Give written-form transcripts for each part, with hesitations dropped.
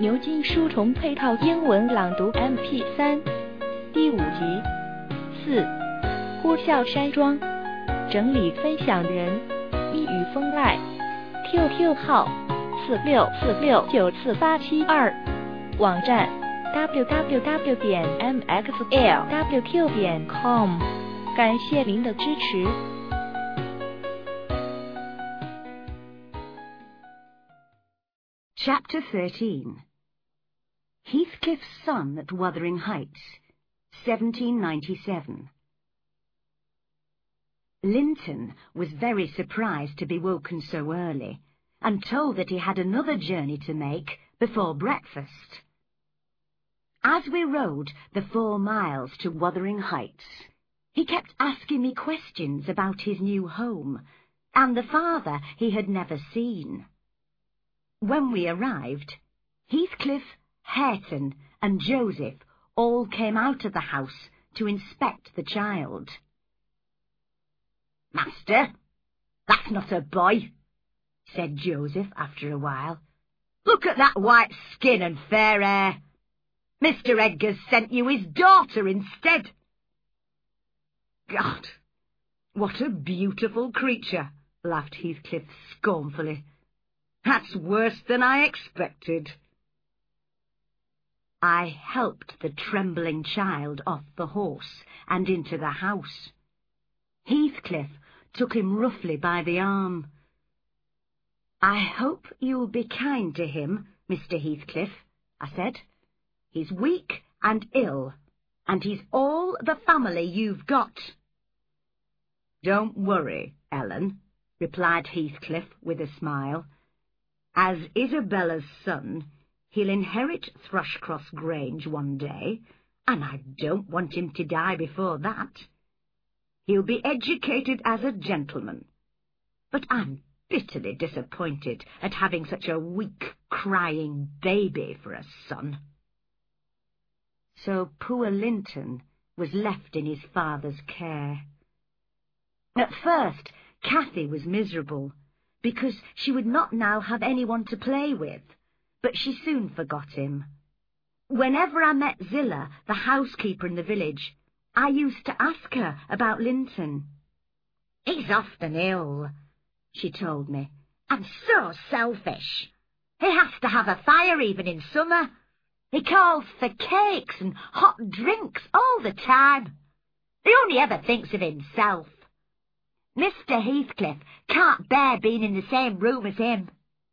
牛津书虫配套英文朗读 MP3 第5集。4. 呼啸山庄，整理分享人一语风赖 ，QQ 号4646948772，网站 www.mxlwq.com， 感谢您的支持。 Chapter 13. Heathcliff's Son at Wuthering Heights, 1797. Linton was very surprised to be woken so early, and told that he had another journey to make before breakfast. As we rode the 4 miles to Wuthering Heights, he kept asking me questions about his new home, and the father he had never seen. When we arrived, Heathcliff, Hareton, and Joseph all came out of the house to inspect the child. "Master, that's not a boy," said Joseph after a while. "Look at that white skin and fair hair. Mr. Edgar's sent you his daughter instead." "God, what a beautiful creature," laughed Heathcliff scornfully. "That's worse than I expected." I helped the trembling child off the horse and into the house. Heathcliff took him roughly by the arm. "I hope you'll be kind to him, Mr. Heathcliff," I said. "He's weak and ill, and he's all the family you've got." "Don't worry, Ellen," replied Heathcliff with a smile. "As Isabella's son, he'll inherit Thrushcross Grange one day, and I don't want him to die before that. He'll be educated as a gentleman, but I'm bitterly disappointed at having such a weak, crying baby for a son." So poor Linton was left in his father's care. At first, Cathy was miserable, because she would not now have anyone to play with, but she soon forgot him. Whenever I met Zillah, the housekeeper in the village, I used to ask her about Linton. "He's often ill," she told me, "and so selfish. He has to have a fire even in summer. He calls for cakes and hot drinks all the time. He only ever thinks of himself. Mr. Heathcliff can't bear being in the same room as him."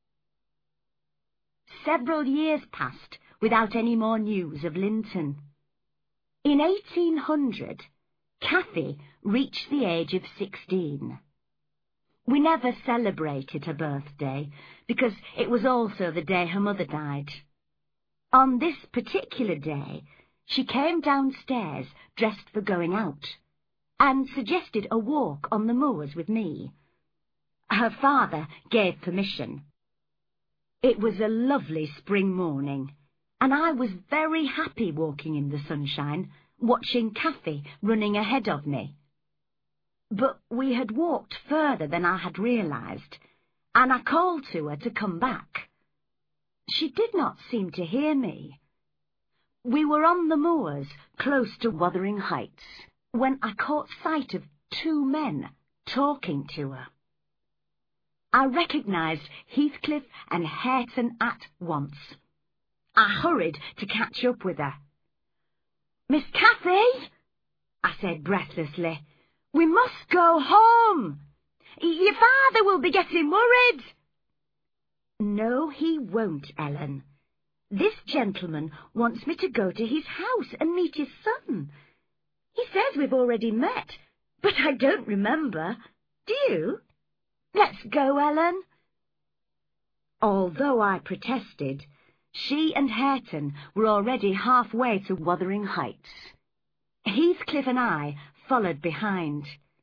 Several years passed without any more news of Linton. In 1800, Cathy reached the age of 16. We never celebrated her birthday, because it was also the day her mother died. On this particular day, she came downstairs dressed for going out, and suggested a walk on the moors with me. Her father gave permission. It was a lovely spring morning, and I was very happy walking in the sunshine, watching Cathy running ahead of me. But we had walked further than I had realized, and I called to her to come back. She did not seem to hear me. We were on the moors close to Wuthering Heights, when I caught sight of 2 men talking to her. I recognized Heathcliff and Hareton at once. I hurried to catch up with her. "Miss Cathy," I said breathlessly, "we must go home. Your father will be getting worried." "No, he won't, Ellen. This gentleman wants me to go to his house and meet his son. He says we've already met, but I don't remember. Do you? Let's go, Ellen." Although I protested, she and Hareton were already halfway to Wuthering Heights. Heathcliff and I followed behind.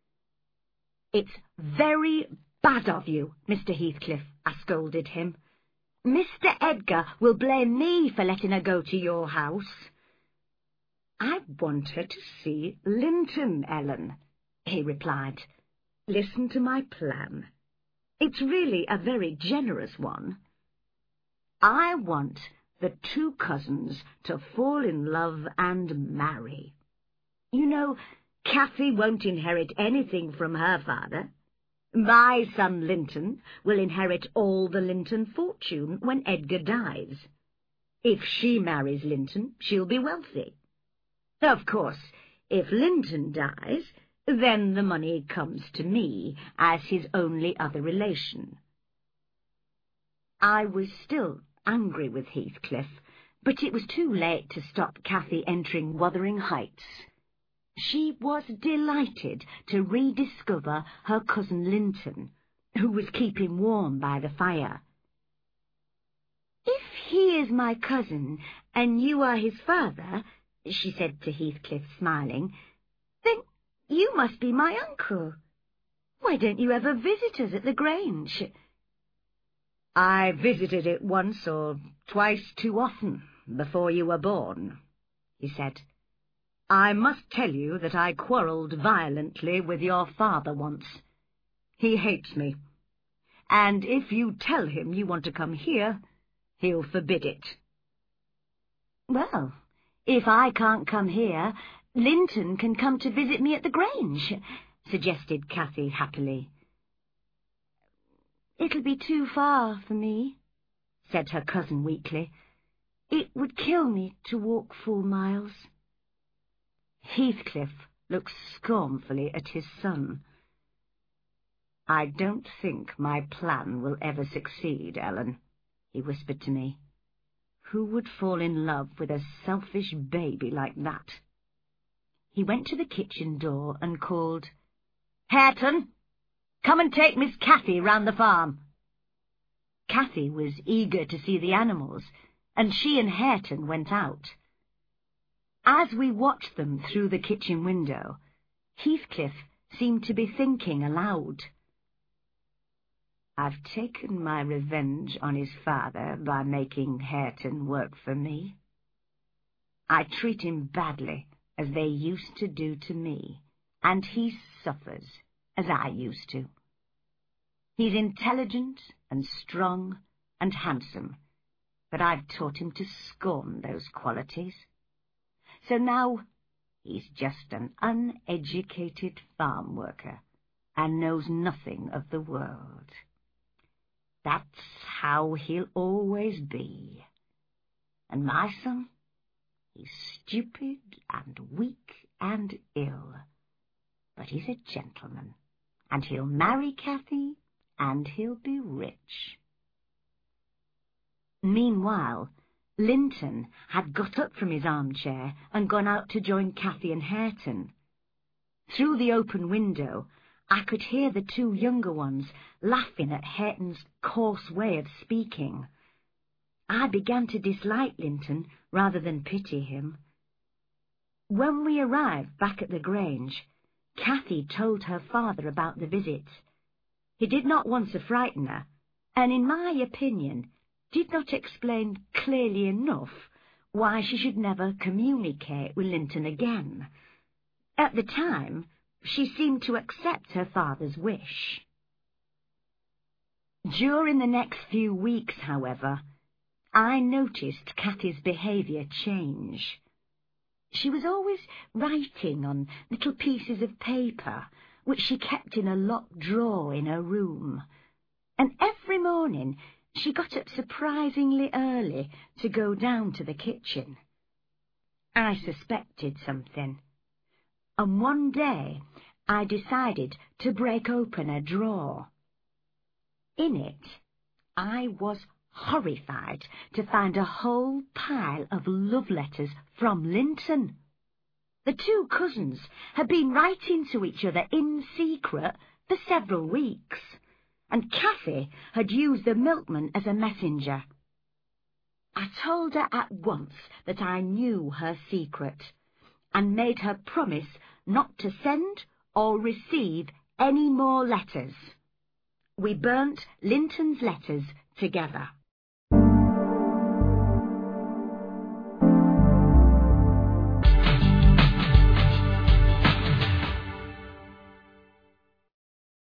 "It's very bad of you, Mr. Heathcliff," I scolded him. "Mr. Edgar will blame me for letting her go to your house." "I want her to see Linton, Ellen," he replied. "Listen to my plan. It's really a very generous one. I want the two cousins to fall in love and marry. You know, Cathy won't inherit anything from her father. My son Linton will inherit all the Linton fortune when Edgar dies. If she marries Linton, she'll be wealthy. Of course, if Linton dies, then the money comes to me as his only other relation. I was still angry with Heathcliff, but it was too late to stop Cathy entering Wuthering Heights. She was delighted to rediscover her cousin Linton, who was keeping warm by the fire. "If he is my cousin, and you are his father," she said to Heathcliff, smiling, "then you must be my uncle. Why don't you ever visit us at the Grange?" "I visited it once or twice too often before you were born," he said. "I must tell you that I quarrelled violently with your father once. He hates me, and if you tell him you want to come here, he'll forbid it." "Well, if I can't come here, Linton can come to visit me at the Grange," suggested Cathy happily. "It'll be too far for me," said her cousin weakly. "It would kill me to walk 4 miles. Heathcliff looked scornfully at his son. "I don't think my plan will ever succeed, Ellen," he whispered to me. "Who would fall in love with a selfish baby like that?" He went to the kitchen door and called, "Hareton, come and take Miss Cathy round the farm." Cathy was eager to see the animals, and she and Hareton went out. As we watched them through the kitchen window, Heathcliff seemed to be thinking aloud. "I've taken my revenge on his father by making Hareton work for me. I treat him badly, as they used to do to me, and he suffers, as I used to. He's intelligent and strong and handsome, but I've taught him to scorn those qualities. So now he's just an uneducated farm worker and knows nothing of the world. That's how he'll always be. And my son, he's stupid and weak and ill, but he's a gentleman, and he'll marry Cathy, and he'll be rich." Meanwhile, Linton had got up from his armchair and gone out to join Cathy and Hareton. Through the open window, I could hear the 2 younger ones laughing at Hareton's coarse way of speaking. I began to dislike Linton rather than pity him. When we arrived back at the Grange, Cathy told her father about the visit. He did not want to frighten her, and in my opinion did not explain clearly enough why she should never communicate with Linton again. At the time, she seemed to accept her father's wish. During the next few weeks, however, I noticed Cathy's behaviour change. She was always writing on little pieces of paper, which she kept in a locked drawer in her room, and every morning she got up surprisingly early to go down to the kitchen. I suspected something, and one day I decided to break open a drawer. In it, I was horrified to find a whole pile of love letters from Linton. The 2 cousins had been writing to each other in secret for several weeks, and Cathy had used the milkman as a messenger. I told her at once that I knew her secret, and made her promise not to send or receive any more letters. We burnt Linton's letters together.